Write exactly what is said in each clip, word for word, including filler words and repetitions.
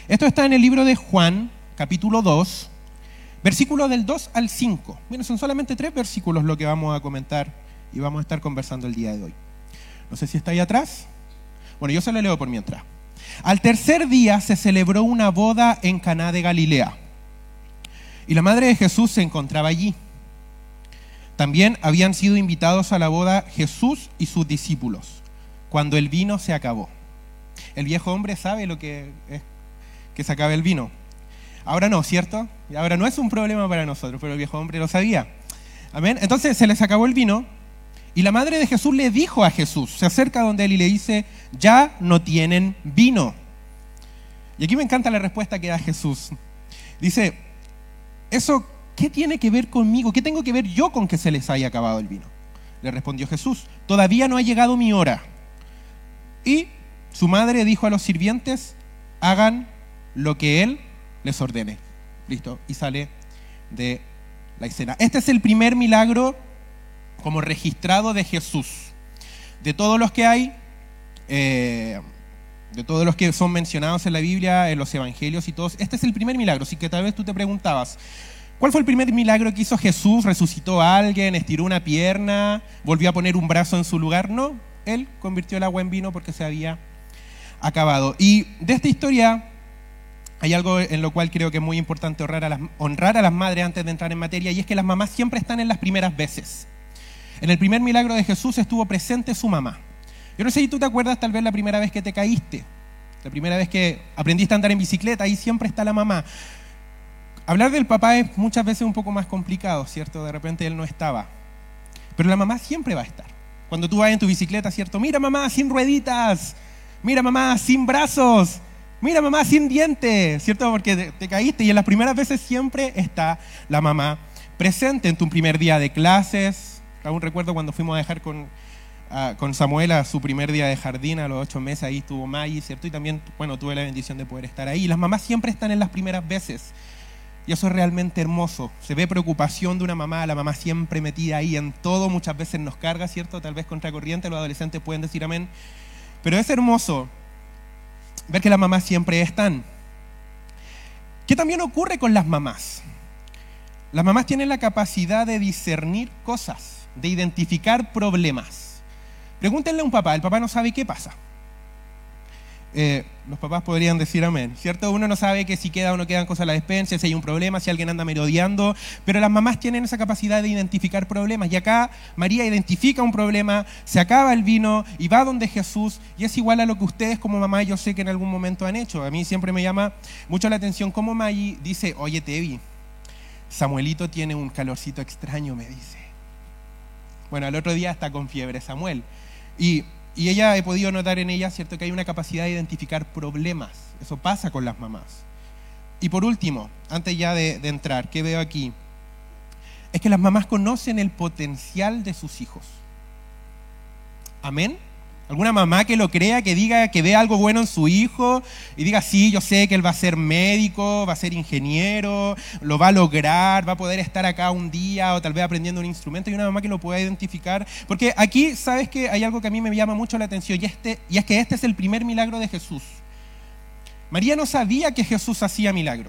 Esto está en el libro de Juan, capítulo dos, versículos del dos al cinco. Bueno, son solamente tres versículos lo que vamos a comentar y vamos a estar conversando el día de hoy. No sé si está ahí atrás. Bueno, yo se lo leo por mientras. Al tercer día se celebró una boda en Caná de Galilea, y la madre de Jesús se encontraba allí. También habían sido invitados a la boda Jesús y sus discípulos, cuando el vino se acabó. El viejo hombre sabe lo que es que se acabe el vino. Ahora no, ¿cierto? Y ahora no es un problema para nosotros, pero el viejo hombre lo sabía. Amén. Entonces se les acabó el vino, y la madre de Jesús le dijo a Jesús, se acerca donde él y le dice, ya no tienen vino. Y aquí me encanta la respuesta que da Jesús. Dice, ¿eso qué tiene que ver conmigo? ¿Qué tengo que ver yo con que se les haya acabado el vino? Le respondió Jesús, todavía no ha llegado mi hora. Y su madre dijo a los sirvientes, hagan lo que él les ordene. Listo, y sale de la escena. Este es el primer milagro como registrado de Jesús. De todos los que hay, eh, de todos los que son mencionados en la Biblia, en los evangelios y todos, este es el primer milagro. Así que tal vez tú te preguntabas, ¿cuál fue el primer milagro que hizo Jesús? ¿Resucitó a alguien? ¿Estiró una pierna? ¿Volvió a poner un brazo en su lugar? No, él convirtió el agua en vino porque se había acabado. Y de esta historia hay algo en lo cual creo que es muy importante honrar a las, honrar a las madres antes de entrar en materia, y es que las mamás siempre están en las primeras veces. En el primer milagro de Jesús estuvo presente su mamá. Yo no sé si tú te acuerdas tal vez la primera vez que te caíste, la primera vez que aprendiste a andar en bicicleta, ahí siempre está la mamá. Hablar del papá es muchas veces un poco más complicado, ¿cierto? De repente él no estaba. Pero la mamá siempre va a estar. Cuando tú vas en tu bicicleta, ¿cierto? Mira mamá, sin rueditas. Mira mamá, sin brazos. Mira mamá, sin dientes, ¿cierto? Porque te, te caíste, y en las primeras veces siempre está la mamá presente. En tu primer día de clases, aún recuerdo cuando fuimos a dejar con, uh, con Samuel a su primer día de jardín, a los ocho meses, ahí estuvo Maggie, ¿cierto? Y también, bueno, tuve la bendición de poder estar ahí. Y las mamás siempre están en las primeras veces. Y eso es realmente hermoso. Se ve preocupación de una mamá, la mamá siempre metida ahí en todo, muchas veces nos carga, ¿cierto? Tal vez contracorriente, los adolescentes pueden decir amén. Pero es hermoso ver que las mamás siempre están. ¿Qué también ocurre con las mamás? Las mamás tienen la capacidad de discernir cosas, de identificar problemas. Pregúntenle a un papá, el papá no sabe qué pasa. Eh, los papás podrían decir amén, ¿cierto? Uno no sabe que si queda o no quedan cosas a la despensa, si hay un problema, si alguien anda merodeando, pero las mamás tienen esa capacidad de identificar problemas. Y acá María identifica un problema, se acaba el vino y va donde Jesús, y es igual a lo que ustedes como mamá yo sé que en algún momento han hecho. A mí siempre me llama mucho la atención cómo Maggie dice, oye Tevi, Samuelito tiene un calorcito extraño, me dice. Bueno, al otro día está con fiebre Samuel. Y Y ella, he podido notar en ella, ¿cierto?, que hay una capacidad de identificar problemas. Eso pasa con las mamás. Y por último, antes ya de, de entrar, ¿qué veo aquí? Es que las mamás conocen el potencial de sus hijos. ¿Amén? ¿Alguna mamá que lo crea, que diga, que ve algo bueno en su hijo y diga, sí, yo sé que él va a ser médico, va a ser ingeniero, lo va a lograr, va a poder estar acá un día o tal vez aprendiendo un instrumento? Y una mamá que lo pueda identificar. Porque aquí, ¿sabes qué? Hay algo que a mí me llama mucho la atención, y, este, y es que este es el primer milagro de Jesús. María no sabía que Jesús hacía milagros.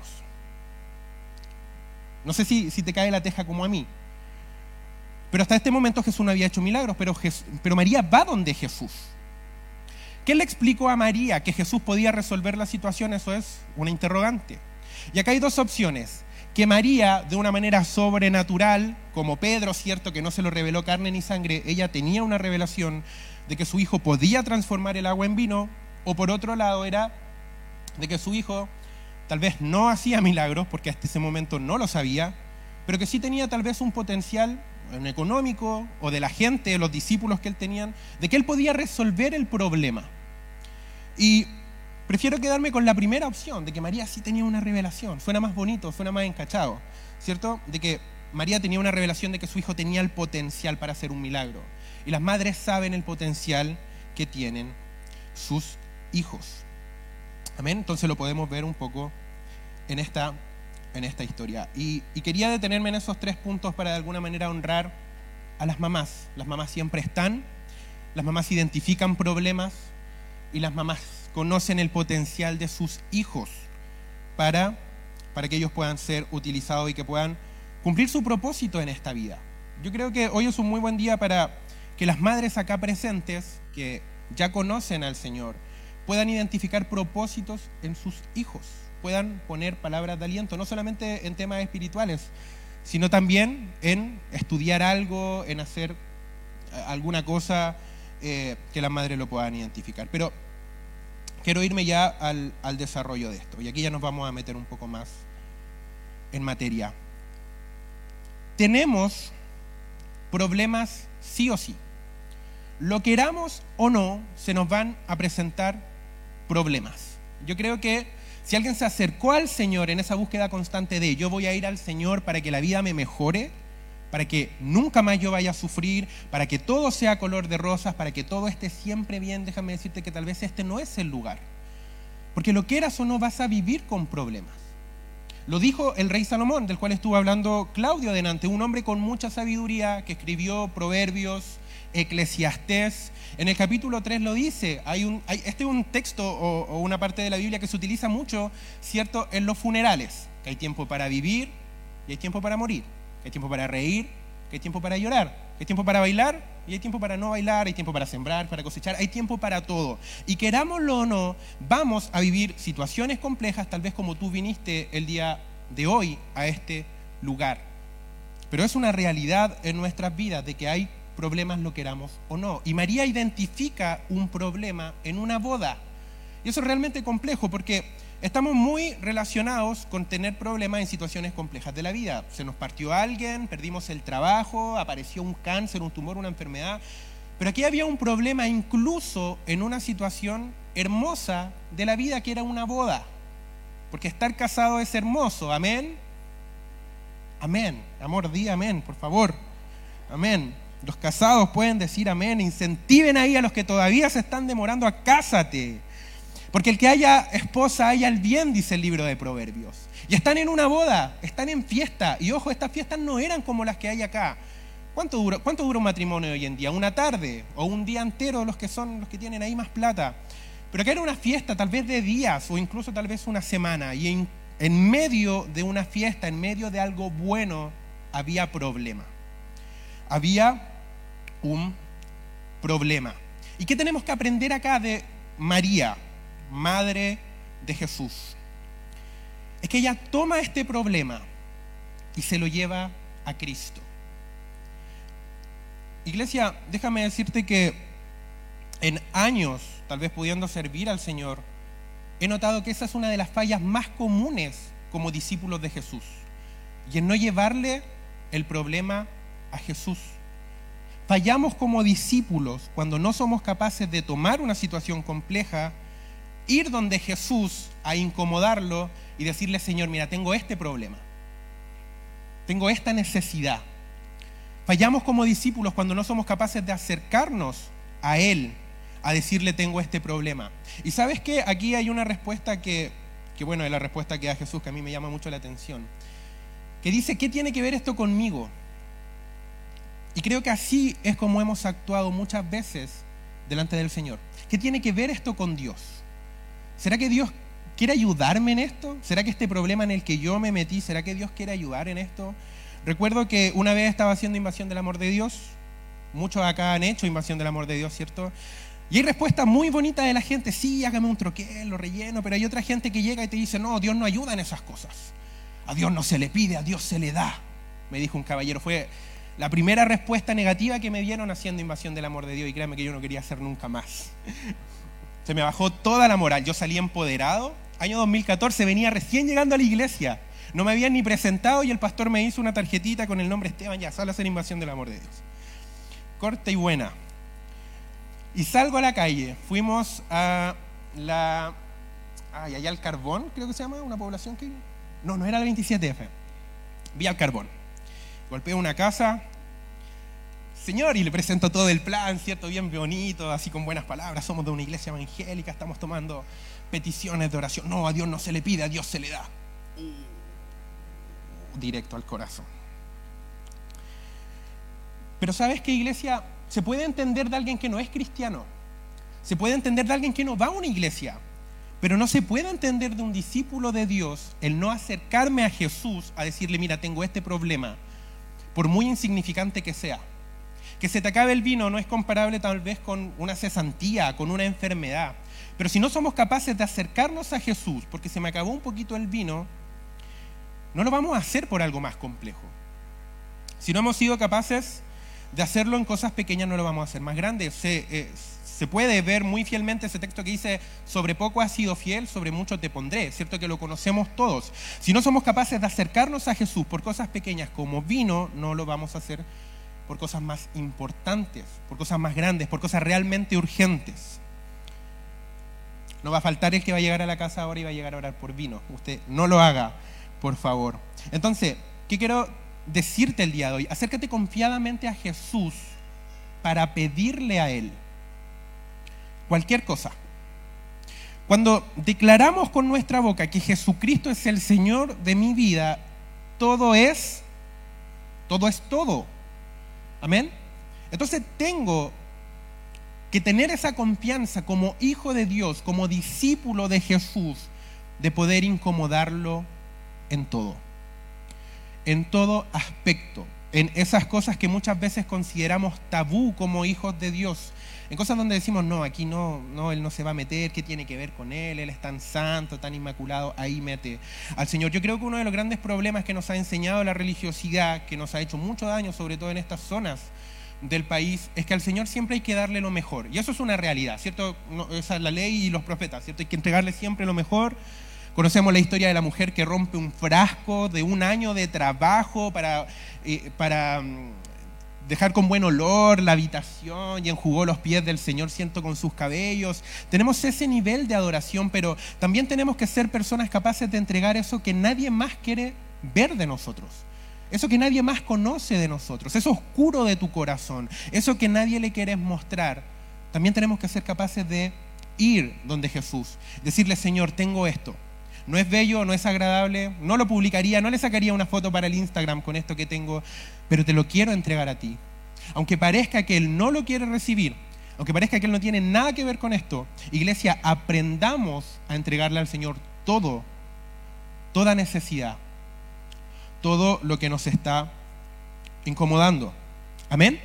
No sé si, si te cae la teja como a mí. Pero hasta este momento Jesús no había hecho milagros, pero, Jesús, pero María va donde Jesús. ¿Qué le explicó a María? ¿Que Jesús podía resolver la situación? Eso es una interrogante. Y acá hay dos opciones. Que María, de una manera sobrenatural, como Pedro, cierto, que no se lo reveló carne ni sangre, ella tenía una revelación de que su hijo podía transformar el agua en vino, o por otro lado era de que su hijo tal vez no hacía milagros, porque hasta ese momento no lo sabía, pero que sí tenía tal vez un potencial económico o de la gente, de los discípulos que él tenía, de que él podía resolver el problema. Y prefiero quedarme con la primera opción, de que María sí tenía una revelación. Suena más bonito, suena más encachado, ¿cierto? De que María tenía una revelación de que su hijo tenía el potencial para hacer un milagro. Y las madres saben el potencial que tienen sus hijos. Amén. Entonces lo podemos ver un poco en esta en esta historia. Y, y quería detenerme en esos tres puntos para de alguna manera honrar a las mamás. Las mamás siempre están, las mamás identifican problemas y las mamás conocen el potencial de sus hijos. para, para que ellos puedan ser utilizados y que puedan cumplir su propósito en esta vida. Yo creo que hoy es un muy buen día para que las madres acá presentes, que ya conocen al Señor, puedan identificar propósitos en sus hijos, puedan poner palabras de aliento, no solamente en temas espirituales, sino también en estudiar algo, en hacer alguna cosa eh, que las madres lo puedan identificar. Pero quiero irme ya al, al desarrollo de esto, y aquí ya nos vamos a meter un poco más en materia. Tenemos problemas sí o sí. Lo queramos o no, se nos van a presentar problemas. Yo creo que si alguien se acercó al Señor en esa búsqueda constante de yo voy a ir al Señor para que la vida me mejore, para que nunca más yo vaya a sufrir, para que todo sea color de rosas, para que todo esté siempre bien, déjame decirte que tal vez este no es el lugar. Porque lo quieras o no vas a vivir con problemas. Lo dijo el rey Salomón, del cual estuvo hablando Claudio delante, un hombre con mucha sabiduría que escribió Proverbios, Eclesiastés. En el capítulo tres lo dice, hay un, hay, este es un texto o, o una parte de la Biblia que se utiliza mucho, ¿cierto?, en los funerales, que hay tiempo para vivir y hay tiempo para morir, que hay tiempo para reír, que hay tiempo para llorar, que hay tiempo para bailar y hay tiempo para no bailar, hay tiempo para sembrar, para cosechar, hay tiempo para todo. Y querámoslo o no, vamos a vivir situaciones complejas, tal vez como tú viniste el día de hoy a este lugar. Pero es una realidad en nuestras vidas de que hay problemas, lo queramos o no. Y María identifica un problema en una boda. Y eso es realmente complejo porque estamos muy relacionados con tener problemas en situaciones complejas de la vida. Se nos partió alguien, perdimos el trabajo, apareció un cáncer, un tumor, una enfermedad. Pero aquí había un problema incluso en una situación hermosa de la vida que era una boda. Porque estar casado es hermoso. Amén. Amén. Amor, di amén, por favor. Amén. Los casados pueden decir amén. Incentiven ahí a los que todavía se están demorando a cásate. Porque el que haya esposa, haya el bien, dice el libro de Proverbios. Y están en una boda, están en fiesta. Y ojo, estas fiestas no eran como las que hay acá. ¿Cuánto dura, cuánto dura un matrimonio hoy en día? ¿Una tarde? ¿O un día entero los que son los que tienen ahí más plata? Pero acá era una fiesta tal vez de días o incluso tal vez una semana. Y en, en medio de una fiesta, en medio de algo bueno, había problema. Había un problema. ¿Y qué tenemos que aprender acá de María, madre de Jesús? Es que ella toma este problema y se lo lleva a Cristo. Iglesia, déjame decirte que en años, tal vez pudiendo servir al Señor, he notado que esa es una de las fallas más comunes como discípulos de Jesús. Y en no llevarle el problema a Jesús. Fallamos como discípulos cuando no somos capaces de tomar una situación compleja, ir donde Jesús a incomodarlo y decirle, Señor, mira, tengo este problema, tengo esta necesidad. Fallamos como discípulos cuando no somos capaces de acercarnos a Él, a decirle, tengo este problema. Y ¿sabes qué? Aquí hay una respuesta que, que bueno, es la respuesta que da Jesús, que a mí me llama mucho la atención, que dice, ¿qué tiene que ver esto conmigo? Y creo que así es como hemos actuado muchas veces delante del Señor. ¿Qué tiene que ver esto con Dios? ¿Será que Dios quiere ayudarme en esto? ¿Será que este problema en el que yo me metí, será que Dios quiere ayudar en esto? Recuerdo que una vez estaba haciendo Invasión del Amor de Dios. Muchos acá han hecho Invasión del Amor de Dios, ¿cierto? Y hay respuestas muy bonitas de la gente. Sí, hágame un troquel, lo relleno. Pero hay otra gente que llega y te dice, no, Dios no ayuda en esas cosas. A Dios no se le pide, a Dios se le da. Me dijo un caballero. Fue la primera respuesta negativa que me dieron haciendo Invasión del Amor de Dios, y créanme que yo no quería hacer nunca más. Se me bajó toda la moral. Yo salí empoderado. Año dos mil catorce, venía recién llegando a la iglesia. No me habían ni presentado y el pastor me hizo una tarjetita con el nombre Esteban, ya, sale a hacer Invasión del Amor de Dios. Corta y buena. Y salgo a la calle. Fuimos a la... Ay, allá al Carbón, creo que se llama, una población que... No, no era la veintisiete F. Vi al Carbón. Golpeo una casa, Señor, y le presento todo el plan, ¿cierto? Bien bonito, así con buenas palabras. Somos de una iglesia evangélica, estamos tomando peticiones de oración. No, a Dios no se le pide, a Dios se le da. Directo al corazón. Pero ¿sabes qué, iglesia? Se puede entender de alguien que no es cristiano. Se puede entender de alguien que no va a una iglesia. Pero no se puede entender de un discípulo de Dios el no acercarme a Jesús a decirle, mira, tengo este problema, por muy insignificante que sea. Que se te acabe el vino no es comparable tal vez con una cesantía, con una enfermedad. Pero si no somos capaces de acercarnos a Jesús, porque se me acabó un poquito el vino, no lo vamos a hacer por algo más complejo. Si no hemos sido capaces de hacerlo en cosas pequeñas, no lo vamos a hacer más grandes. Se, eh, se puede ver muy fielmente ese texto que dice, sobre poco has sido fiel, sobre mucho te pondré. Cierto que lo conocemos todos. Si no somos capaces de acercarnos a Jesús por cosas pequeñas como vino, no lo vamos a hacer por cosas más importantes, por cosas más grandes, por cosas realmente urgentes. No va a faltar el que va a llegar a la casa ahora y va a llegar a orar por vino. Usted no lo haga, por favor. Entonces, ¿qué quiero decirte el día de hoy? Acércate confiadamente a Jesús para pedirle a Él cualquier cosa. Cuando declaramos con nuestra boca que Jesucristo es el Señor de mi vida, todo es, todo es todo. Amén. Entonces tengo que tener esa confianza como hijo de Dios, como discípulo de Jesús, de poder incomodarlo en todo, en todo aspecto, en esas cosas que muchas veces consideramos tabú como hijos de Dios, en cosas donde decimos, no, aquí no, no, Él no se va a meter, ¿qué tiene que ver con Él? Él es tan santo, tan inmaculado, ahí mete al Señor. Yo creo que uno de los grandes problemas que nos ha enseñado la religiosidad, que nos ha hecho mucho daño, sobre todo en estas zonas del país, es que al Señor siempre hay que darle lo mejor. Y eso es una realidad, ¿cierto? No, esa es la ley y los profetas, ¿cierto? Hay que entregarle siempre lo mejor. Conocemos la historia de la mujer que rompe un frasco de un año de trabajo para... Eh, para dejar con buen olor la habitación y enjugó los pies del Señor siento con sus cabellos. Tenemos ese nivel de adoración, pero también tenemos que ser personas capaces de entregar eso que nadie más quiere ver de nosotros. Eso que nadie más conoce de nosotros, eso oscuro de tu corazón, eso que nadie le quieres mostrar. También tenemos que ser capaces de ir donde Jesús, decirle, Señor, tengo esto. No es bello, no es agradable, no lo publicaría, no le sacaría una foto para el Instagram con esto que tengo, pero te lo quiero entregar a ti. Aunque parezca que Él no lo quiere recibir, aunque parezca que Él no tiene nada que ver con esto, iglesia, aprendamos a entregarle al Señor todo, toda necesidad, todo lo que nos está incomodando. ¿Amén?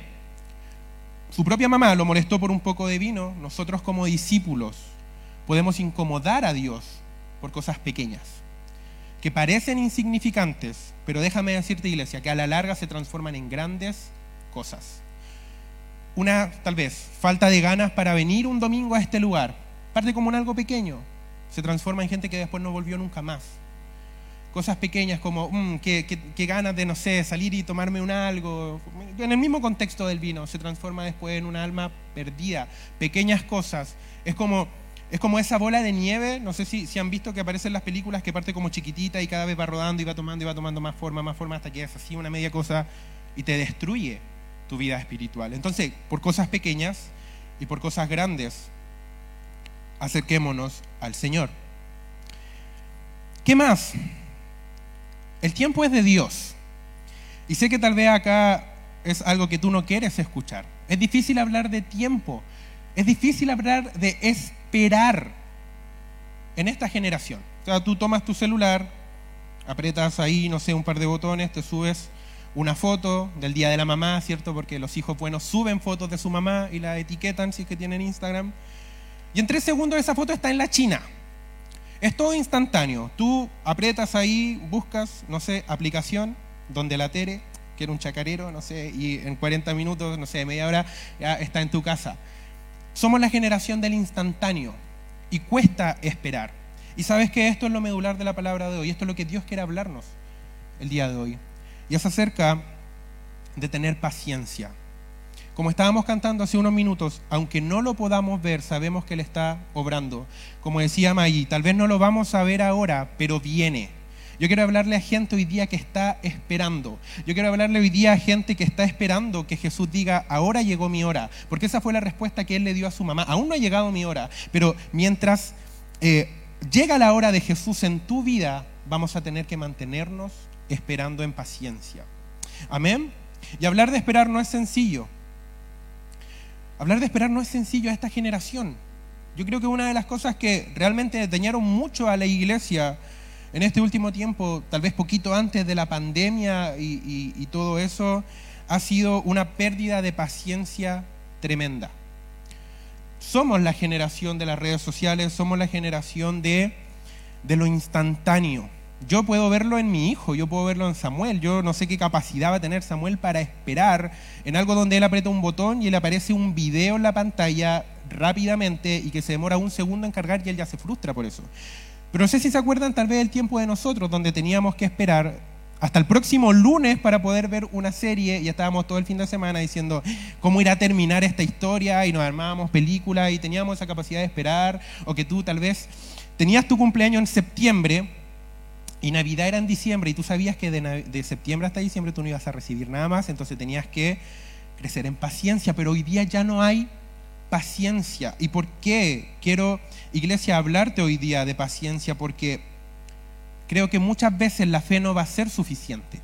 Su propia mamá lo molestó por un poco de vino. Nosotros como discípulos podemos incomodar a Dios por cosas pequeñas, que parecen insignificantes, pero déjame decirte, iglesia, que a la larga se transforman en grandes cosas. Una, tal vez, falta de ganas para venir un domingo a este lugar, parte como en algo pequeño, se transforma en gente que después no volvió nunca más. Cosas pequeñas como, mmm, qué, qué, qué ganas de, no sé, salir y tomarme un algo. En el mismo contexto del vino, se transforma después en un alma perdida. Pequeñas cosas. Es como... Es como esa bola de nieve, no sé si, si han visto que aparece en las películas, que parte como chiquitita y cada vez va rodando y va tomando y va tomando más forma, más forma, hasta que es así una media cosa y te destruye tu vida espiritual. Entonces, por cosas pequeñas y por cosas grandes, acerquémonos al Señor. ¿Qué más? El tiempo es de Dios. Y sé que tal vez acá es algo que tú no quieres escuchar. Es difícil hablar de tiempo. Es difícil hablar de esperar en esta generación. O sea, tú tomas tu celular, aprietas ahí, no sé, un par de botones, te subes una foto del día de la mamá, ¿cierto? Porque los hijos buenos suben fotos de su mamá y la etiquetan si es que tienen Instagram. Y en tres segundos esa foto está en la China. Es todo instantáneo. Tú aprietas ahí, buscas, no sé, aplicación, donde la Tere, que era un chacarero, no sé, y en cuarenta minutos, no sé, media hora, ya está en tu casa. Somos la generación del instantáneo y cuesta esperar. Y sabes que esto es lo medular de la palabra de hoy, esto es lo que Dios quiere hablarnos el día de hoy. Y es acerca de tener paciencia. Como estábamos cantando hace unos minutos, aunque no lo podamos ver, sabemos que Él está obrando. Como decía Maggie, tal vez no lo vamos a ver ahora, pero viene. Yo quiero hablarle a gente hoy día que está esperando. Yo quiero hablarle hoy día a gente que está esperando que Jesús diga, ahora llegó mi hora. Porque esa fue la respuesta que Él le dio a su mamá. Aún no ha llegado mi hora, pero mientras eh, llega la hora de Jesús en tu vida, vamos a tener que mantenernos esperando en paciencia. Amén. Y hablar de esperar no es sencillo. Hablar de esperar no es sencillo a esta generación. Yo creo que una de las cosas que realmente dañaron mucho a la iglesia en este último tiempo, tal vez poquito antes de la pandemia y, y, y todo eso, ha sido una pérdida de paciencia tremenda. Somos la generación de las redes sociales, somos la generación de, de lo instantáneo. Yo puedo verlo en mi hijo, yo puedo verlo en Samuel. Yo no sé qué capacidad va a tener Samuel para esperar en algo donde él aprieta un botón y le aparece un video en la pantalla rápidamente y que se demora un segundo en cargar y él ya se frustra por eso. Pero no sé si se acuerdan tal vez del tiempo de nosotros donde teníamos que esperar hasta el próximo lunes para poder ver una serie y estábamos todo el fin de semana diciendo cómo irá a terminar esta historia y nos armábamos películas y teníamos esa capacidad de esperar, o que tú tal vez tenías tu cumpleaños en septiembre y Navidad era en diciembre y tú sabías que de, de septiembre hasta diciembre tú no ibas a recibir nada más, entonces tenías que crecer en paciencia, pero hoy día ya no hay paciencia. ¿Y por qué quiero, iglesia, hablarte hoy día de paciencia? Porque creo que muchas veces la fe no va a ser suficiente.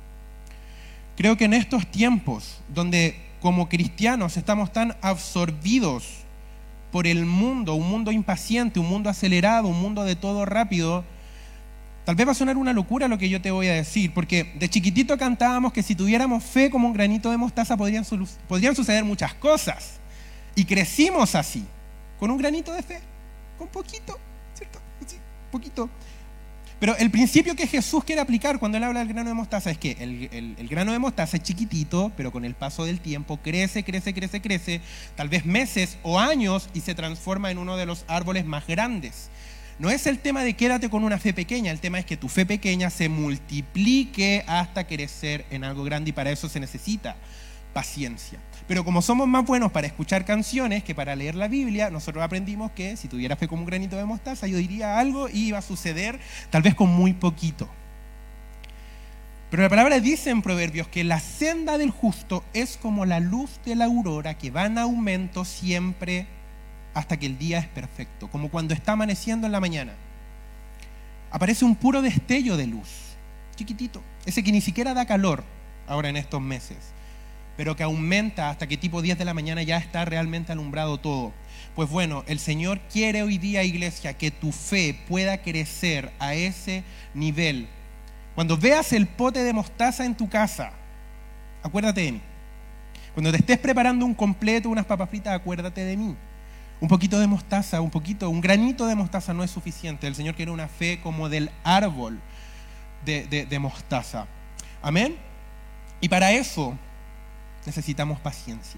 Creo que en estos tiempos donde como cristianos estamos tan absorbidos por el mundo, un mundo impaciente, un mundo acelerado, un mundo de todo rápido, tal vez va a sonar una locura lo que yo te voy a decir, porque de chiquitito cantábamos que si tuviéramos fe como un granito de mostaza podrían, podrían suceder muchas cosas. Y crecimos así, con un granito de fe, con poquito, ¿cierto? Sí, poquito. Pero el principio que Jesús quiere aplicar cuando Él habla del grano de mostaza es que el, el, el grano de mostaza es chiquitito, pero con el paso del tiempo crece, crece, crece, crece, tal vez meses o años, y se transforma en uno de los árboles más grandes. No es el tema de quédate con una fe pequeña, el tema es que tu fe pequeña se multiplique hasta crecer en algo grande, y para eso se necesita paciencia. Pero como somos más buenos para escuchar canciones que para leer la Biblia, nosotros aprendimos que si tuviera fe como un granito de mostaza, yo diría algo y iba a suceder tal vez con muy poquito. Pero la palabra dice en Proverbios que la senda del justo es como la luz de la aurora que va en aumento siempre hasta que el día es perfecto, como cuando está amaneciendo en la mañana. Aparece un puro destello de luz, chiquitito, ese que ni siquiera da calor ahora en estos meses, pero que aumenta hasta que tipo diez de la mañana ya está realmente alumbrado todo. Pues bueno, el Señor quiere hoy día, iglesia, que tu fe pueda crecer a ese nivel. Cuando veas el pote de mostaza en tu casa, acuérdate de mí. Cuando te estés preparando un completo, unas papas fritas, acuérdate de mí. Un poquito de mostaza, un poquito, un granito de mostaza no es suficiente. El Señor quiere una fe como del árbol de, de, de mostaza. Amén. Y para eso necesitamos paciencia.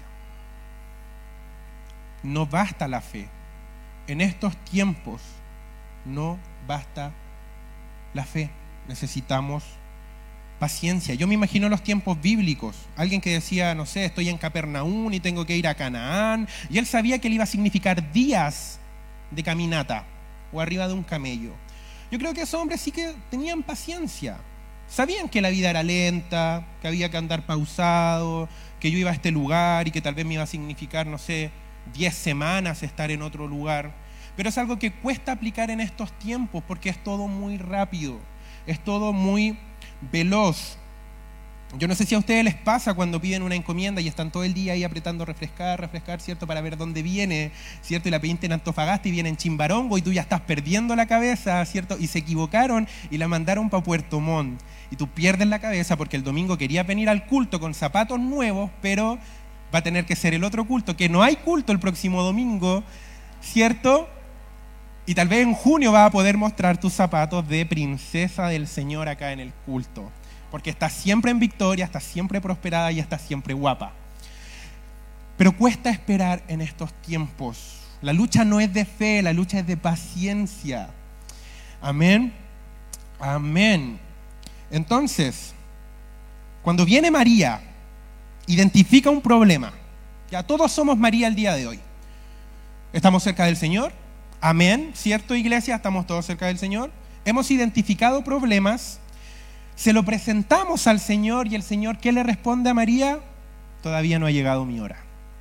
No basta la fe. En estos tiempos no basta la fe. Necesitamos paciencia. Yo me imagino los tiempos bíblicos. Alguien que decía, no sé, estoy en Capernaum y tengo que ir a Canaán. Y él sabía que le iba a significar días de caminata o arriba de un camello. Yo creo que esos hombres sí que tenían paciencia. Sabían que la vida era lenta, que había que andar pausado, que yo iba a este lugar y que tal vez me iba a significar, no sé, diez semanas estar en otro lugar. Pero es algo que cuesta aplicar en estos tiempos porque es todo muy rápido, es todo muy veloz. Yo no sé si a ustedes les pasa cuando piden una encomienda y están todo el día ahí apretando refrescar, refrescar, ¿cierto? Para ver dónde viene, ¿cierto? Y la pediste en Antofagasta y viene en Chimbarongo y tú ya estás perdiendo la cabeza, ¿cierto? Y se equivocaron y la mandaron para Puerto Montt. Y tú pierdes la cabeza porque el domingo querías venir al culto con zapatos nuevos, pero va a tener que ser el otro culto, que no hay culto el próximo domingo, ¿cierto? Y tal vez en junio vas a poder mostrar tus zapatos de princesa del Señor acá en el culto. Porque estás siempre en victoria, estás siempre prosperada y estás siempre guapa. Pero cuesta esperar en estos tiempos. La lucha no es de fe, la lucha es de paciencia. Amén. Amén. Entonces, cuando viene María, identifica un problema. Ya todos somos María el día de hoy. Estamos cerca del Señor. Amén. ¿Cierto, iglesia? Estamos todos cerca del Señor. Hemos identificado problemas. Se lo presentamos al Señor y el Señor, ¿qué le responde a María? Todavía no ha llegado mi hora.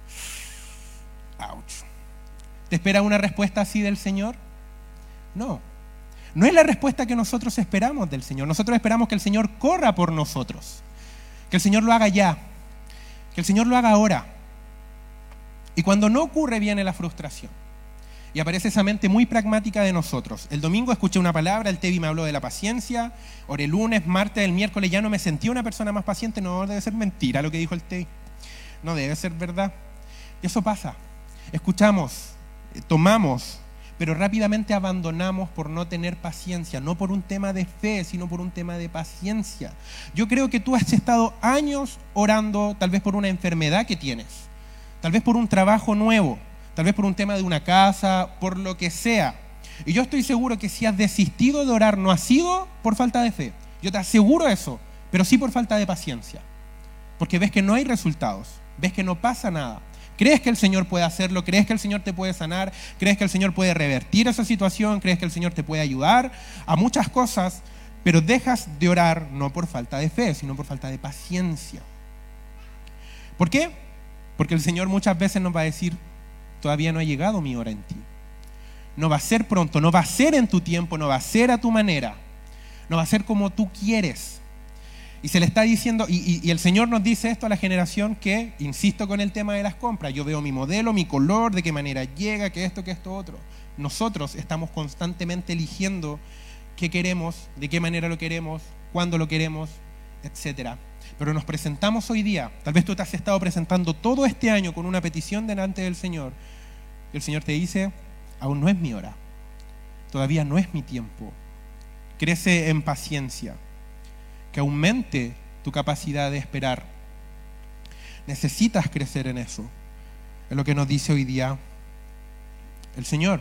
Ouch. ¿Te espera una respuesta así del Señor? No. No es la respuesta que nosotros esperamos del Señor. Nosotros esperamos que el Señor corra por nosotros. Que el Señor lo haga ya. Que el Señor lo haga ahora. Y cuando no ocurre viene la frustración. y aparece esa mente muy pragmática de nosotros. El domingo escuché una palabra, el Tevi me habló de la paciencia, oré el lunes, martes, el miércoles ya no me sentí una persona más paciente. No, debe ser mentira lo que dijo el Tevi. No debe ser verdad. Y eso pasa. Escuchamos, tomamos, pero rápidamente abandonamos por no tener paciencia, no por un tema de fe, sino por un tema de paciencia. Yo creo que tú has estado años orando, tal vez por una enfermedad que tienes, tal vez por un trabajo nuevo, tal vez por un tema de una casa, por lo que sea. Y yo estoy seguro que si has desistido de orar, no ha sido por falta de fe. Yo te aseguro eso, pero sí por falta de paciencia. Porque ves que no hay resultados, ves que no pasa nada. ¿Crees que el Señor puede hacerlo? ¿Crees que el Señor te puede sanar? ¿Crees que el Señor puede revertir esa situación? ¿Crees que el Señor te puede ayudar a muchas cosas? Pero dejas de orar no por falta de fe, sino por falta de paciencia. ¿Por qué? Porque el Señor muchas veces nos va a decir, todavía no ha llegado mi hora en ti. No va a ser pronto, no va a ser en tu tiempo, no va a ser a tu manera. No va a ser como tú quieres. Y se le está diciendo, y, y, y el Señor nos dice esto a la generación que, insisto con el tema de las compras, yo veo mi modelo, mi color, de qué manera llega, que esto, que esto, otro. Nosotros estamos constantemente eligiendo qué queremos, de qué manera lo queremos, cuándo lo queremos, etcétera. Pero nos presentamos hoy día, tal vez tú te has estado presentando todo este año con una petición delante del Señor, y el Señor te dice, aún no es mi hora, todavía no es mi tiempo. Crece en paciencia. Que aumente tu capacidad de esperar. Necesitas crecer en eso. Es lo que nos dice hoy día el Señor.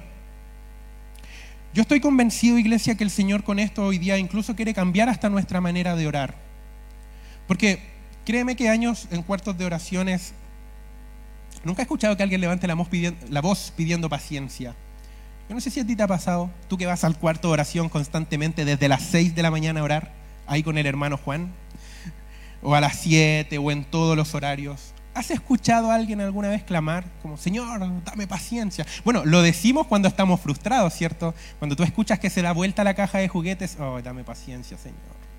Yo estoy convencido, iglesia, que el Señor con esto hoy día incluso quiere cambiar hasta nuestra manera de orar. Porque créeme que años en cuartos de oraciones, nunca he escuchado que alguien levante la voz pidiendo, la voz pidiendo paciencia. Yo no sé si a ti te ha pasado, tú que vas al cuarto de oración constantemente desde las seis de la mañana a orar, ahí con el hermano Juan, o a las siete, o en todos los horarios. ¿Has escuchado a alguien alguna vez clamar como, Señor, dame paciencia? Bueno, lo decimos cuando estamos frustrados, ¿cierto? Cuando tú escuchas que se da vuelta la caja de juguetes, oh, dame paciencia, Señor.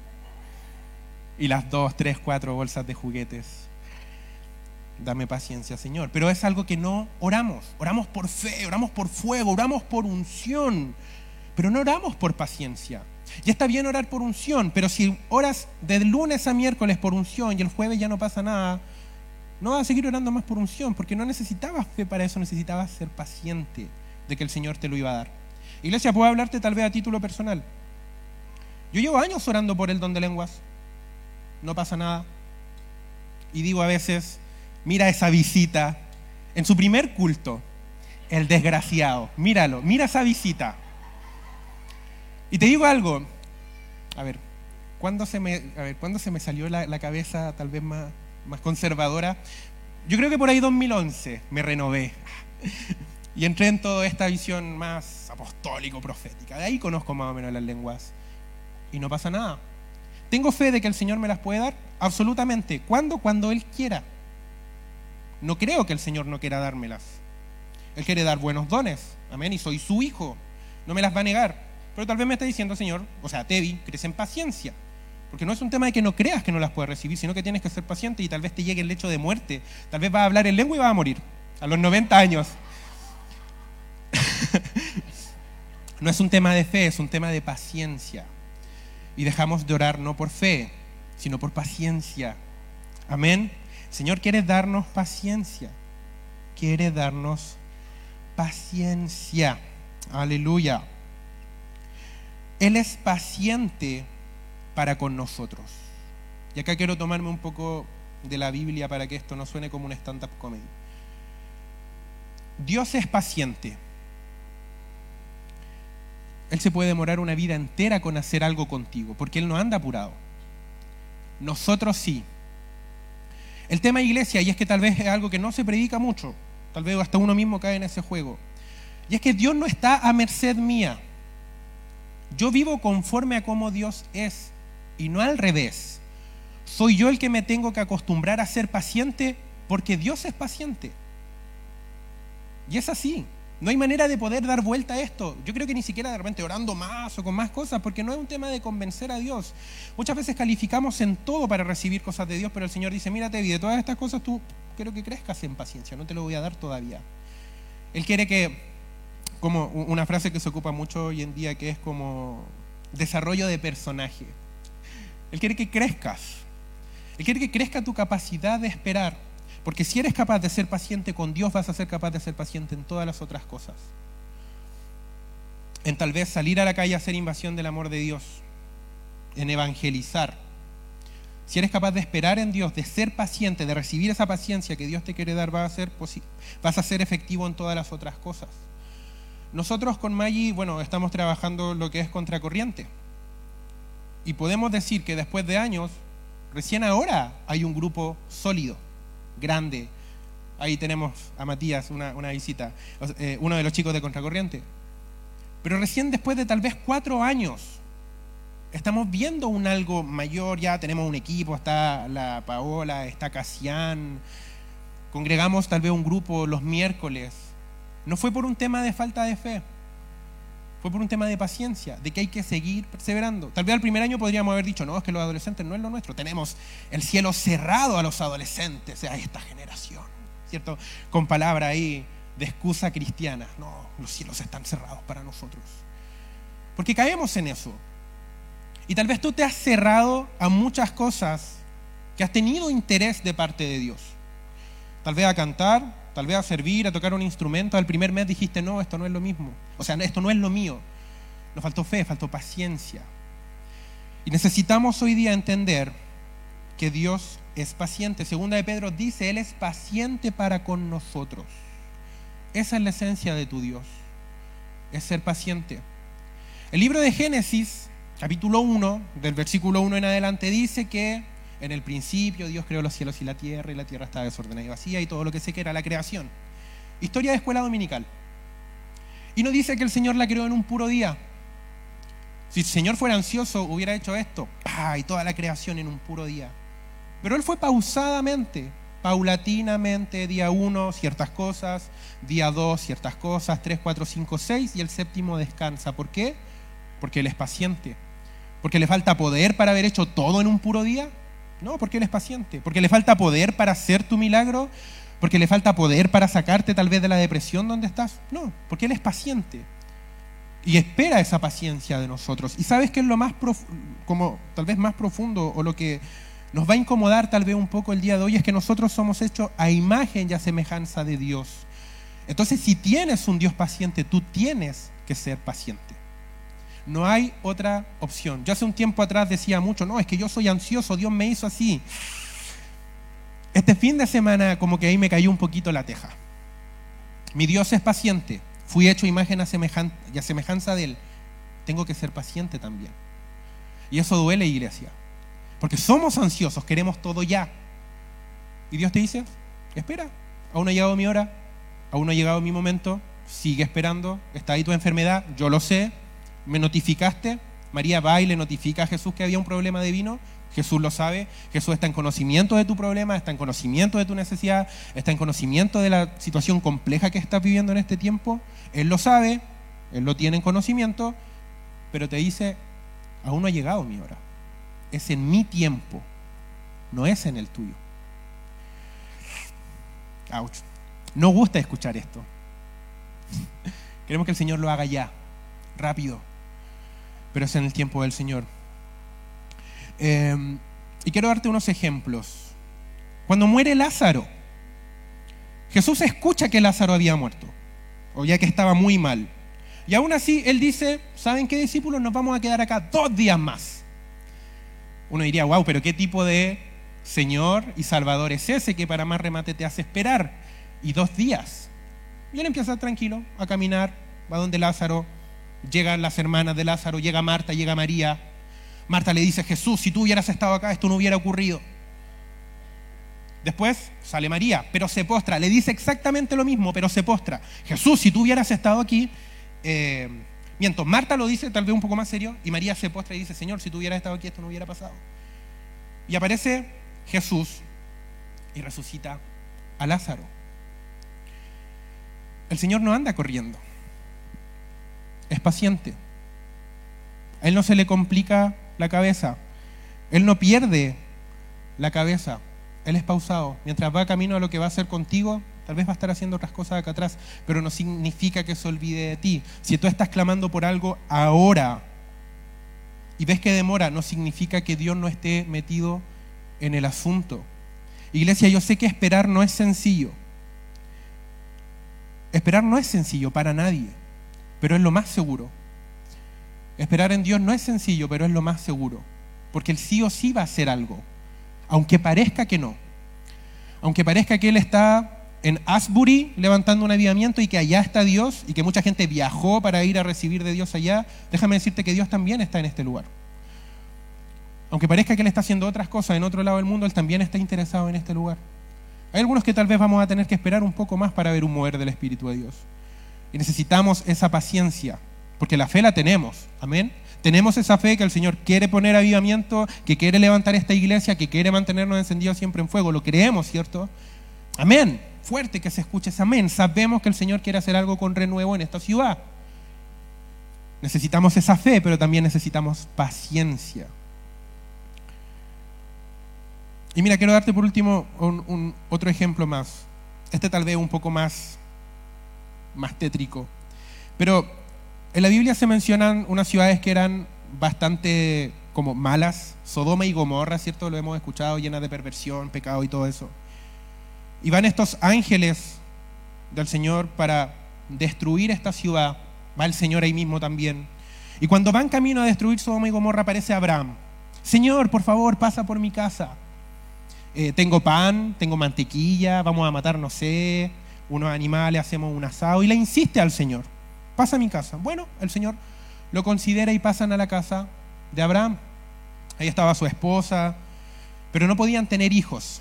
Y las dos, tres, cuatro bolsas de juguetes, dame paciencia, Señor. Pero es algo que no oramos. Oramos por fe, oramos por fuego, oramos por unción, pero no oramos por paciencia. Ya está bien orar por unción, pero si oras de lunes a miércoles por unción y el jueves ya no pasa nada, no vas a seguir orando más por unción, porque no necesitabas fe para eso, necesitabas ser paciente de que el Señor te lo iba a dar. Iglesia, puedo hablarte tal vez a título personal. Yo llevo años orando por el don de lenguas, no pasa nada. Y digo a veces, mira esa visita, en su primer culto, el desgraciado, míralo, mira esa visita. Y te digo algo, a ver, ¿cuándo se me, a ver, ¿cuándo se me salió la, la cabeza tal vez más, más conservadora? Yo creo que por ahí dos mil once me renové y entré en toda esta visión más apostólico-profética. De ahí conozco más o menos las lenguas y no pasa nada. ¿Tengo fe de que el Señor me las puede dar? Absolutamente. ¿Cuándo? Cuando Él quiera. No creo que el Señor no quiera dármelas. Él quiere dar buenos dones, amén, y soy su hijo, no me las va a negar. Pero tal vez me está diciendo, Señor, o sea, Tevi, crece en paciencia. Porque no es un tema de que no creas que no las puedes recibir, sino que tienes que ser paciente y tal vez te llegue el lecho de muerte. Tal vez vas a hablar en lengua y vas a morir a los noventa años. No es un tema de fe, es un tema de paciencia. Y dejamos de orar no por fe, sino por paciencia. Amén. El Señor quiere darnos paciencia. Quiere darnos paciencia. Aleluya. Él es paciente para con nosotros. Y acá quiero tomarme un poco de la Biblia para que esto no suene como un stand-up comedy. Dios es paciente. Él se puede demorar una vida entera con hacer algo contigo, porque Él no anda apurado. Nosotros sí. El tema iglesia, y es que tal vez es algo que no se predica mucho, tal vez hasta uno mismo cae en ese juego, y es que Dios no está a merced mía. Yo vivo conforme a cómo Dios es y no al revés. Soy yo el que me tengo que acostumbrar a ser paciente porque Dios es paciente. Y es así. No hay manera de poder dar vuelta a esto. Yo creo que ni siquiera de repente orando más o con más cosas, porque no es un tema de convencer a Dios. Muchas veces calificamos en todo para recibir cosas de Dios, pero el Señor dice, mírate, de todas estas cosas tú quiero que crezcas en paciencia, no te lo voy a dar todavía. Él quiere que como una frase que se ocupa mucho hoy en día, que es como desarrollo de personaje. Él quiere que crezcas. Él quiere que crezca tu capacidad de esperar. Porque si eres capaz de ser paciente con Dios, vas a ser capaz de ser paciente en todas las otras cosas. En tal vez salir a la calle a hacer invasión del amor de Dios. En evangelizar. Si eres capaz de esperar en Dios, de ser paciente, de recibir esa paciencia que Dios te quiere dar, vas a ser, vas a ser efectivo en todas las otras cosas. Nosotros con Maggie, bueno, estamos trabajando lo que es contracorriente. Y podemos decir que después de años, recién ahora hay un grupo sólido, grande. Ahí tenemos a Matías, una, una visita, eh, uno de los chicos de Contracorriente. Pero recién después de tal vez cuatro años, estamos viendo un algo mayor, ya tenemos un equipo, está la Paola, está Casián, congregamos tal vez un grupo los miércoles. No fue por un tema de falta de fe, fue por un tema de paciencia, de que hay que seguir perseverando. Tal vez al primer año podríamos haber dicho, no, es que los adolescentes no es lo nuestro, tenemos el cielo cerrado a los adolescentes, a esta generación, ¿cierto? Con palabra ahí de excusa cristiana, no, los cielos están cerrados para nosotros. Porque caemos en eso. Y tal vez tú te has cerrado a muchas cosas que has tenido interés de parte de Dios. Tal vez a cantar, tal vez a servir, a tocar un instrumento. Al primer mes dijiste, no, esto no es lo mismo. O sea, esto no es lo mío. Nos faltó fe, faltó paciencia. Y necesitamos hoy día entender que Dios es paciente. Segunda de Pedro dice, Él es paciente para con nosotros. Esa es la esencia de tu Dios, es ser paciente. El libro de Génesis, capítulo uno, del versículo uno en adelante, dice que en el principio Dios creó los cielos y la tierra, y la tierra estaba desordenada y vacía, y todo lo que sé que era la creación. Historia de escuela dominical. Y no dice que el Señor la creó en un puro día. Si el Señor fuera ansioso, hubiera hecho esto, ¡pah! Y toda la creación en un puro día. Pero Él fue pausadamente, paulatinamente, día uno, ciertas cosas, día dos, ciertas cosas, tres, cuatro, cinco, seis, y el séptimo descansa. ¿Por qué? Porque Él es paciente. ¿Porque le falta poder para haber hecho todo en un puro día? No, porque Él es paciente. ¿Porque le falta poder para hacer tu milagro? ¿Porque le falta poder para sacarte tal vez de la depresión donde estás? No, porque Él es paciente. Y espera esa paciencia de nosotros. ¿Y sabes qué es lo más prof- como tal vez más profundo, o lo que nos va a incomodar tal vez un poco el día de hoy? Es que nosotros somos hechos a imagen y a semejanza de Dios. Entonces, si tienes un Dios paciente, tú tienes que ser paciente. No hay otra opción. Yo hace un tiempo atrás decía mucho, no, es que yo soy ansioso, Dios me hizo así. Este fin de semana como que ahí me cayó un poquito la teja. Mi Dios es paciente. Fui hecho a imagen y a semejanza de Él. Tengo que ser paciente también. Y eso duele, iglesia. Porque somos ansiosos, queremos todo ya. Y Dios te dice, espera, aún no ha llegado mi hora, aún no ha llegado mi momento, sigue esperando, está ahí tu enfermedad, yo lo sé, me notificaste. María va y le notifica a Jesús que había un problema de vino. Jesús lo sabe, Jesús está en conocimiento de tu problema, está en conocimiento de tu necesidad, está en conocimiento de la situación compleja que estás viviendo en este tiempo. Él lo sabe, Él lo tiene en conocimiento, pero te dice, aún no ha llegado mi hora. Es en mi tiempo, no es en el tuyo. Ouch. No gusta escuchar esto. Queremos que el Señor lo haga ya, rápido, pero es en el tiempo del Señor. Eh, y quiero darte unos ejemplos. Cuando muere Lázaro, Jesús escucha que Lázaro había muerto, o ya que estaba muy mal. Y aún así, Él dice, ¿saben qué, discípulos? Nos vamos a quedar acá dos días más. Uno diría, wow, pero ¿qué tipo de Señor y Salvador es ese que para más remate te hace esperar? Y dos días. Y Él empieza tranquilo a caminar, va donde Lázaro, llegan las hermanas de Lázaro, llega Marta, llega María. Marta le dice, Jesús, si tú hubieras estado acá, esto no hubiera ocurrido. Después sale María, pero se postra, le dice exactamente lo mismo, pero se postra. Jesús, si tú hubieras estado aquí, eh, miento, Marta lo dice tal vez un poco más serio, y María se postra y dice, Señor, si tú hubieras estado aquí, esto no hubiera pasado. Y aparece Jesús y resucita a Lázaro. El Señor no anda corriendo, es paciente. A Él no se le complica la cabeza, Él no pierde la cabeza, Él es pausado. Mientras va camino a lo que va a hacer contigo, tal vez va a estar haciendo otras cosas acá atrás, pero no significa que se olvide de ti. Si tú estás clamando por algo ahora y ves que demora, no significa que Dios no esté metido en el asunto. Iglesia, yo sé que esperar no es sencillo. Esperar no es sencillo para nadie, pero es lo más seguro. Esperar en Dios no es sencillo, pero es lo más seguro, porque Él sí o sí va a hacer algo, aunque parezca que no. Aunque parezca que Él está en Asbury levantando un avivamiento y que allá está Dios y que mucha gente viajó para ir a recibir de Dios allá, déjame decirte que Dios también está en este lugar. Aunque parezca que Él está haciendo otras cosas en otro lado del mundo, Él también está interesado en este lugar. Hay algunos que tal vez vamos a tener que esperar un poco más para ver un mover del Espíritu de Dios. Y necesitamos esa paciencia, porque la fe la tenemos. Amén. Tenemos esa fe que el Señor quiere poner avivamiento, que quiere levantar esta iglesia, que quiere mantenernos encendidos siempre en fuego. Lo creemos, ¿cierto? Amén. Fuerte que se escuche ese amén. Sabemos que el Señor quiere hacer algo con renuevo en esta ciudad. Necesitamos esa fe, pero también necesitamos paciencia. Y mira, quiero darte por último un, un, otro ejemplo más. Este tal vez un poco más, más tétrico. Pero en la Biblia se mencionan unas ciudades que eran bastante como malas. Sodoma y Gomorra, ¿cierto? Lo hemos escuchado, llenas de perversión, pecado y todo eso. Y van estos ángeles del Señor para destruir esta ciudad. Va el Señor ahí mismo también. Y cuando van camino a destruir Sodoma y Gomorra aparece Abraham. Señor, por favor, pasa por mi casa. Eh, tengo pan, tengo mantequilla, vamos a matar, no sé, unos animales, hacemos un asado. Y le insiste al Señor, pasa a mi casa. Bueno, el Señor lo considera y pasan a la casa de Abraham. Ahí estaba su esposa, pero no podían tener hijos.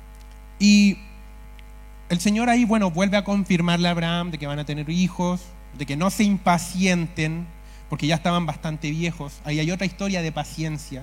Y el Señor ahí, bueno, vuelve a confirmarle a Abraham de que van a tener hijos, de que no se impacienten, porque ya estaban bastante viejos. Ahí hay otra historia de paciencia.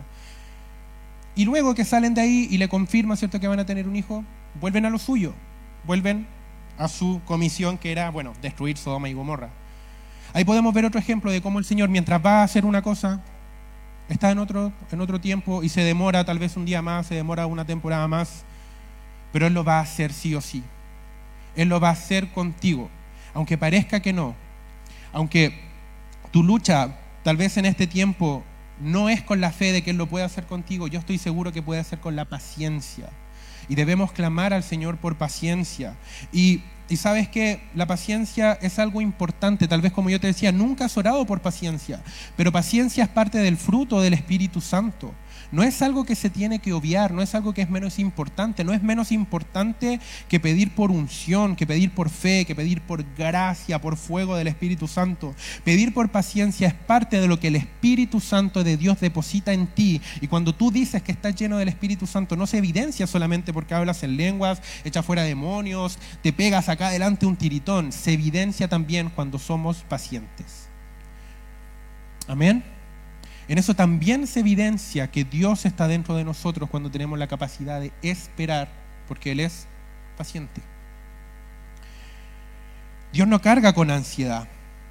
Y luego que salen de ahí y le confirman, ¿cierto?, que van a tener un hijo, vuelven a lo suyo, vuelven a su comisión que era, bueno, destruir Sodoma y Gomorra. Ahí podemos ver otro ejemplo de cómo el Señor, mientras va a hacer una cosa, está en otro, en otro tiempo y se demora tal vez un día más, se demora una temporada más, pero Él lo va a hacer sí o sí. Él lo va a hacer contigo, aunque parezca que no, aunque tu lucha tal vez en este tiempo no es con la fe de que Él lo puede hacer contigo, yo estoy seguro que puede hacer con la paciencia. Y debemos clamar al Señor por paciencia. Y, y sabes que la paciencia es algo importante. Tal vez, como yo te decía, nunca has orado por paciencia, pero paciencia es parte del fruto del Espíritu Santo. No es algo que se tiene que obviar, no es algo que es menos importante, no es menos importante que pedir por unción, que pedir por fe, que pedir por gracia, por fuego del Espíritu Santo. Pedir por paciencia es parte de lo que el Espíritu Santo de Dios deposita en ti. Y cuando tú dices que estás lleno del Espíritu Santo, no se evidencia solamente porque hablas en lenguas, echas fuera demonios, te pegas acá adelante un tiritón. Se evidencia también cuando somos pacientes. Amén. En eso también se evidencia que Dios está dentro de nosotros cuando tenemos la capacidad de esperar, porque Él es paciente. Dios no carga con ansiedad.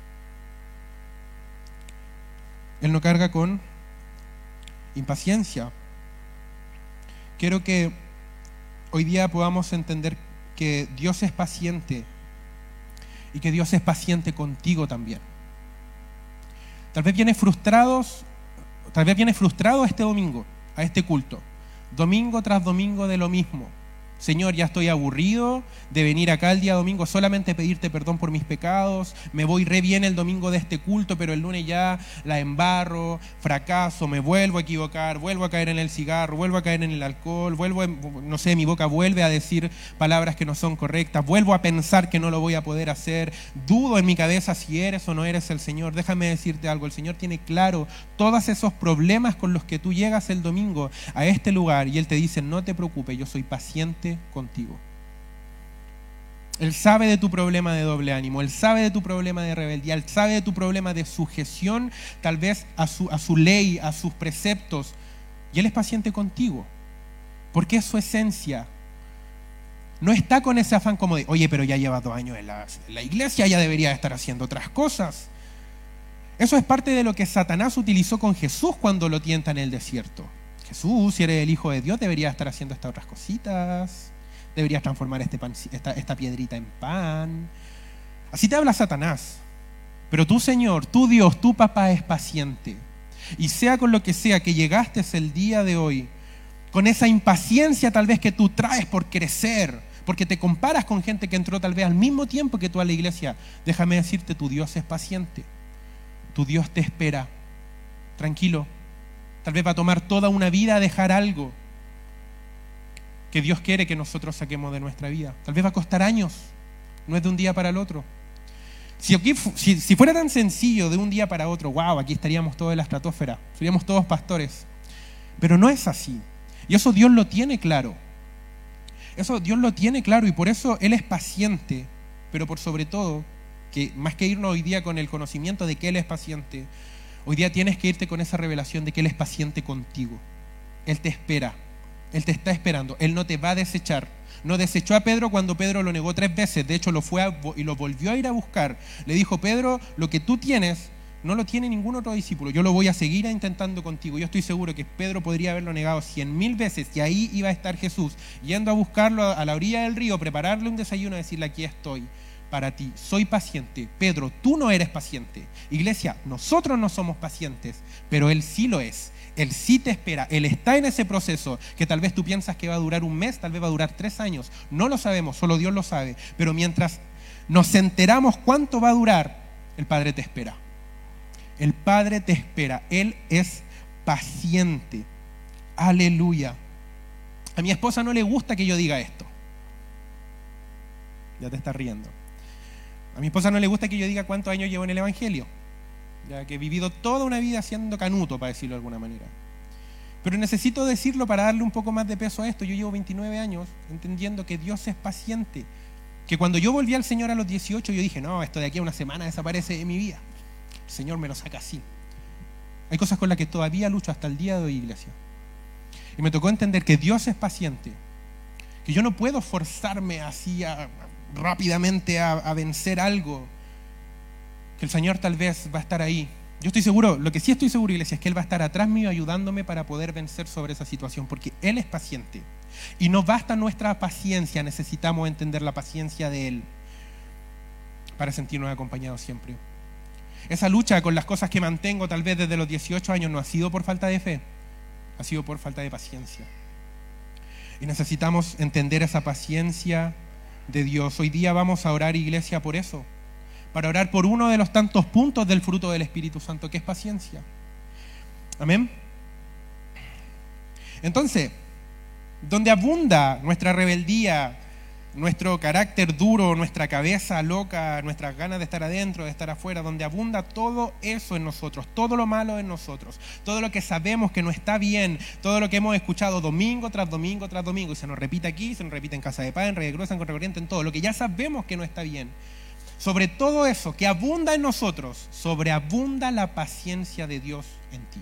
Él no carga con impaciencia. Quiero que hoy día podamos entender que Dios es paciente y que Dios es paciente contigo también. Tal vez vienes frustrados Tal vez vienes frustrado este domingo, a este culto. Domingo tras domingo de lo mismo. Señor, ya estoy aburrido de venir acá el día domingo solamente a pedirte perdón por mis pecados. Me voy re bien el domingo de este culto, pero el lunes ya la embarro, fracaso, me vuelvo a equivocar, vuelvo a caer en el cigarro, vuelvo a caer en el alcohol, vuelvo, a, no sé, mi boca vuelve a decir palabras que no son correctas, vuelvo a pensar que no lo voy a poder hacer, dudo en mi cabeza si eres o no eres el Señor. Déjame decirte algo, el Señor tiene claro todos esos problemas con los que tú llegas el domingo a este lugar y Él te dice, no te preocupes, yo soy paciente contigo. Él sabe de tu problema de doble ánimo, Él sabe de tu problema de rebeldía, Él sabe de tu problema de sujeción tal vez a su, a su ley, a sus preceptos, y Él es paciente contigo, porque es su esencia. No está con ese afán como de, oye, pero ya lleva dos años en la, en la iglesia, ya debería estar haciendo otras cosas. Eso es parte de lo que Satanás utilizó con Jesús cuando lo tienta en el desierto. Jesús, si eres el Hijo de Dios, deberías estar haciendo estas otras cositas. Deberías transformar este pan, esta, esta piedrita en pan. Así te habla Satanás. Pero tú, Señor, tu Dios, tu papá es paciente. Y sea con lo que sea que llegaste el día de hoy, con esa impaciencia tal vez que tú traes por crecer, porque te comparas con gente que entró tal vez al mismo tiempo que tú a la iglesia, déjame decirte, tu Dios es paciente. Tu Dios te espera. Tranquilo. Tal vez va a tomar toda una vida a dejar algo que Dios quiere que nosotros saquemos de nuestra vida. Tal vez va a costar años. No es de un día para el otro. Si, aquí, si, si fuera tan sencillo de un día para otro, wow, aquí estaríamos todos en la estratosfera. Seríamos todos pastores. Pero no es así. Y eso Dios lo tiene claro. Eso Dios lo tiene claro y por eso Él es paciente. Pero por sobre todo, que más que irnos hoy día con el conocimiento de que Él es paciente, hoy día tienes que irte con esa revelación de que Él es paciente contigo. Él te espera. Él te está esperando. Él no te va a desechar. No desechó a Pedro cuando Pedro lo negó tres veces. De hecho, lo fue a, y lo volvió a ir a buscar. Le dijo, Pedro, lo que tú tienes no lo tiene ningún otro discípulo. Yo lo voy a seguir intentando contigo. Yo estoy seguro que Pedro podría haberlo negado cien mil veces y ahí iba a estar Jesús, yendo a buscarlo a la orilla del río, prepararle un desayuno y decirle, aquí estoy para ti. Soy paciente. Pedro, tú no eres paciente. Iglesia, nosotros no somos pacientes, pero Él sí lo es. Él sí te espera, Él está en ese proceso que tal vez tú piensas que va a durar un mes, tal vez va a durar tres años, no lo sabemos, solo Dios lo sabe, pero mientras nos enteramos cuánto va a durar, el Padre te espera, el Padre te espera, Él es paciente, aleluya. A mi esposa no le gusta que yo diga esto, ya te estás riendo, a mi esposa no le gusta que yo diga cuántos años llevo en el Evangelio, ya que he vivido toda una vida siendo canuto, para decirlo de alguna manera. Pero necesito decirlo para darle un poco más de peso a esto. Yo llevo veintinueve años entendiendo que Dios es paciente. Que cuando yo volví al Señor a los dieciocho, yo dije, no, esto de aquí a una semana desaparece de mi vida. El Señor me lo saca así. Hay cosas con las que todavía lucho hasta el día de hoy, iglesia. Y me tocó entender que Dios es paciente. Que yo no puedo forzarme así a, rápidamente a, a vencer algo. Que el Señor tal vez va a estar ahí. Yo estoy seguro, lo que sí estoy seguro, iglesia, es que Él va a estar atrás mío ayudándome para poder vencer sobre esa situación, porque Él es paciente. Y no basta nuestra paciencia, necesitamos entender la paciencia de Él para sentirnos acompañados siempre. Esa lucha con las cosas que mantengo tal vez desde los dieciocho años no ha sido por falta de fe, ha sido por falta de paciencia. Y necesitamos entender esa paciencia de Dios. Hoy día vamos a orar, iglesia, por eso. Para orar por uno de los tantos puntos del fruto del Espíritu Santo, que es paciencia. Amén. Entonces, donde abunda nuestra rebeldía, nuestro carácter duro, nuestra cabeza loca, nuestras ganas de estar adentro, de estar afuera, donde abunda todo eso en nosotros, todo lo malo en nosotros, todo lo que sabemos que no está bien, todo lo que hemos escuchado domingo tras domingo tras domingo, y se nos repite aquí, se nos repite en Casa de Paz, en Reyes Gruesa, en Contracorriente, en todo, lo que ya sabemos que no está bien. Sobre todo eso que abunda en nosotros, sobreabunda la paciencia de Dios en ti.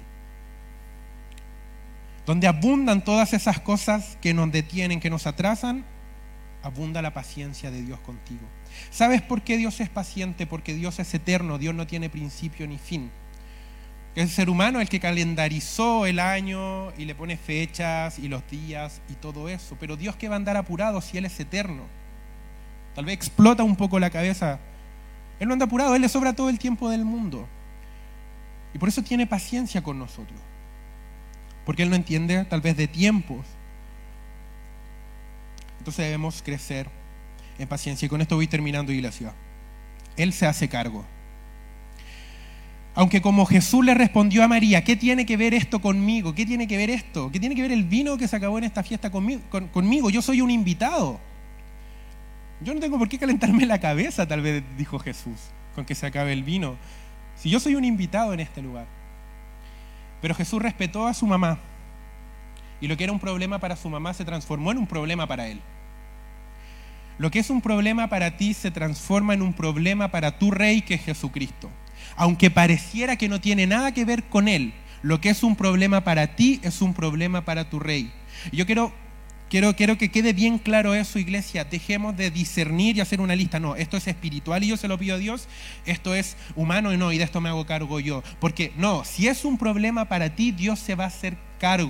Donde abundan todas esas cosas que nos detienen, que nos atrasan, abunda la paciencia de Dios contigo. ¿Sabes por qué Dios es paciente? Porque Dios es eterno, Dios no tiene principio ni fin. Es el ser humano el que calendarizó el año y le pone fechas y los días y todo eso. Pero Dios, que va a andar apurado si Él es eterno. Tal vez explota un poco la cabeza. Él no anda apurado, Él le sobra todo el tiempo del mundo. Y por eso tiene paciencia con nosotros. Porque Él no entiende tal vez de tiempos. Entonces debemos crecer en paciencia. Y con esto voy terminando, iglesia. Él se hace cargo. Aunque como Jesús le respondió a María, ¿qué tiene que ver esto conmigo? ¿Qué tiene que ver esto? ¿Qué tiene que ver el vino que se acabó en esta fiesta conmigo? Con, conmigo? Yo soy un invitado. Yo no tengo por qué calentarme la cabeza, tal vez dijo Jesús, con que se acabe el vino. Si yo soy un invitado en este lugar. Pero Jesús respetó a su mamá. Y lo que era un problema para su mamá se transformó en un problema para Él. Lo que es un problema para ti se transforma en un problema para tu Rey, que es Jesucristo. Aunque pareciera que no tiene nada que ver con Él, lo que es un problema para ti es un problema para tu Rey. Y yo quiero... Quiero, quiero que quede bien claro eso, iglesia. Dejemos de discernir y hacer una lista. No, esto es espiritual y yo se lo pido a Dios. Esto es humano y no, y de esto me hago cargo yo. Porque no, si es un problema para ti, Dios se va a hacer cargo.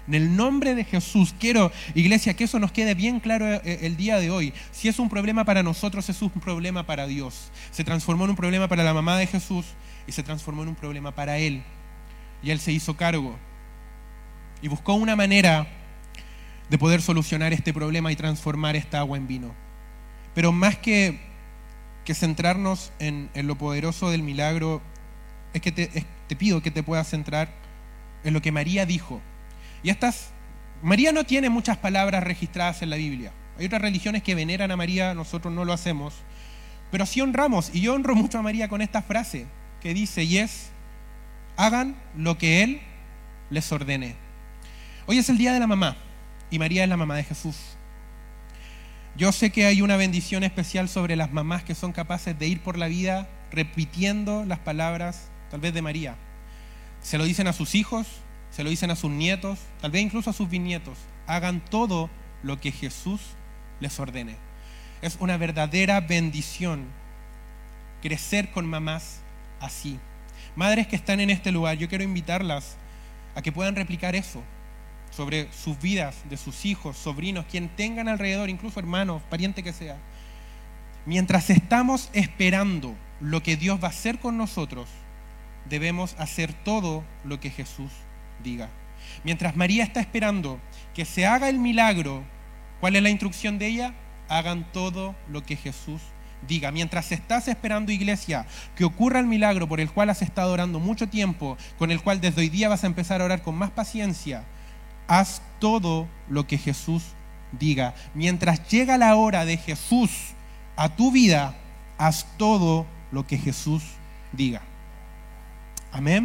En el nombre de Jesús, quiero, iglesia, que eso nos quede bien claro el día de hoy. Si es un problema para nosotros, es un problema para Dios. Se transformó en un problema para la mamá de Jesús y se transformó en un problema para Él. Y Él se hizo cargo y buscó una manera de poder solucionar este problema y transformar esta agua en vino. Pero más que, que centrarnos en, en lo poderoso del milagro, es que te, es, te pido que te puedas centrar en lo que María dijo. Y estas, María no tiene muchas palabras registradas en la Biblia. Hay otras religiones que veneran a María, nosotros no lo hacemos, pero sí honramos, y yo honro mucho a María con esta frase que dice, y es, hagan lo que Él les ordene. Hoy es el día de la mamá, y María es la mamá de Jesús. Yo sé que hay una bendición especial sobre las mamás que son capaces de ir por la vida repitiendo las palabras, tal vez de María. Se lo dicen a sus hijos, se lo dicen a sus nietos, tal vez incluso a sus bisnietos. Hagan todo lo que Jesús les ordene. Es una verdadera bendición crecer con mamás así. Madres que están en este lugar, yo quiero invitarlas a que puedan replicar eso sobre sus vidas, de sus hijos, sobrinos, quien tengan alrededor, incluso hermanos, pariente que sea. Mientras estamos esperando lo que Dios va a hacer con nosotros, debemos hacer todo lo que Jesús diga. Mientras María está esperando que se haga el milagro, ¿cuál es la instrucción de ella? Hagan todo lo que Jesús diga. Mientras estás esperando, iglesia, que ocurra el milagro por el cual has estado orando mucho tiempo, con el cual desde hoy día vas a empezar a orar con más paciencia, haz todo lo que Jesús diga. Mientras llega la hora de Jesús a tu vida, haz todo lo que Jesús diga. Amén.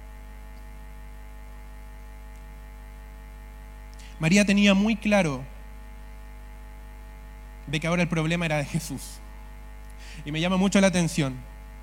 María tenía muy claro de que ahora el problema era de Jesús. Y me llama mucho la atención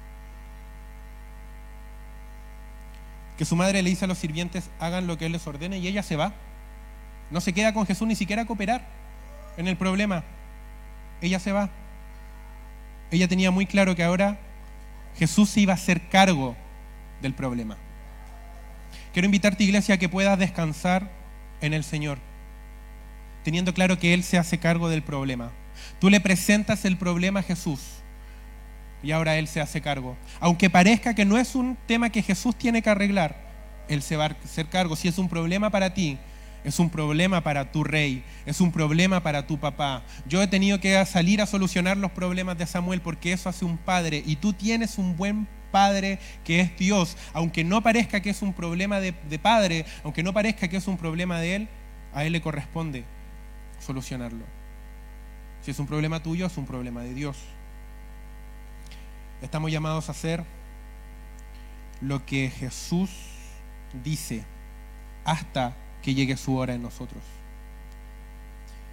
que su madre le dice a los sirvientes, hagan lo que Él les ordene, y ella se va. No se queda con Jesús ni siquiera a cooperar en el problema. Ella se va. Ella tenía muy claro que ahora Jesús se iba a hacer cargo del problema. Quiero invitarte, iglesia, a que puedas descansar en el Señor, teniendo claro que Él se hace cargo del problema. Tú le presentas el problema a Jesús y ahora Él se hace cargo. Aunque parezca que no es un tema que Jesús tiene que arreglar, Él se va a hacer cargo. Si es un problema para ti, es un problema para tu rey, es un problema para tu papá. Yo he tenido que salir a solucionar los problemas de Samuel porque eso hace un padre, y tú tienes un buen Padre que es Dios. Aunque no parezca que es un problema de, de padre, aunque no parezca que es un problema de Él, a Él le corresponde solucionarlo. Si es un problema tuyo, es un problema de Dios. Estamos llamados a hacer lo que Jesús dice hasta que llegue su hora en nosotros.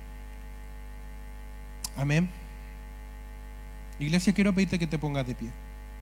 Amén. Iglesia, quiero pedirte que te pongas de pie.